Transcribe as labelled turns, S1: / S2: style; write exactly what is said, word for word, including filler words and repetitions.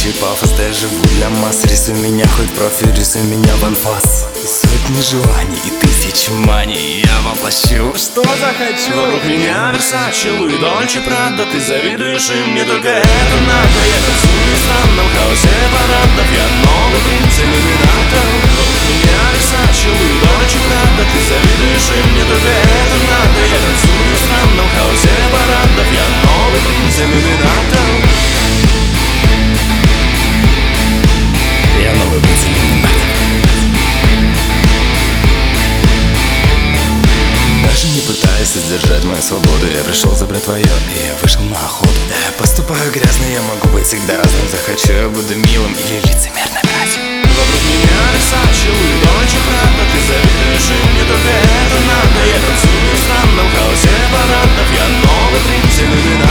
S1: Настоящий пафос, я живу для масс. Рисуй меня хоть профиль, рисуй меня в анфас. И сотни желаний, и тысячи маний я воплощу, что захочу.
S2: Вокруг меня Версаче, Луи, Дольче, Прадо. Ты завидуешь им, мне только это надо. Я танцую в странном хаосе парадов. Я новый принц иллюминатор. Вокруг меня Версаче, Луи, Дольче, Прадо. Ты завидуешь им, мне только это надо. Я танцую в странном хаосе парадов. Я новый принц иллюминатор.
S1: Я новый принц иллюминатор. Даже не пытаясь сдержать мою свободу, я пришел забрать твое, и я вышел на охоту. Да, я поступаю грязно, я могу быть всегда разным. Захочу, я буду милым или лицемерным братьям.
S2: Вокруг меня Версаче, Луи, Дольче, Прадо. Ты завидуешь им, мне только это надо. Я танцую в странном хаосе парадов. Я новый принц иллюминатор.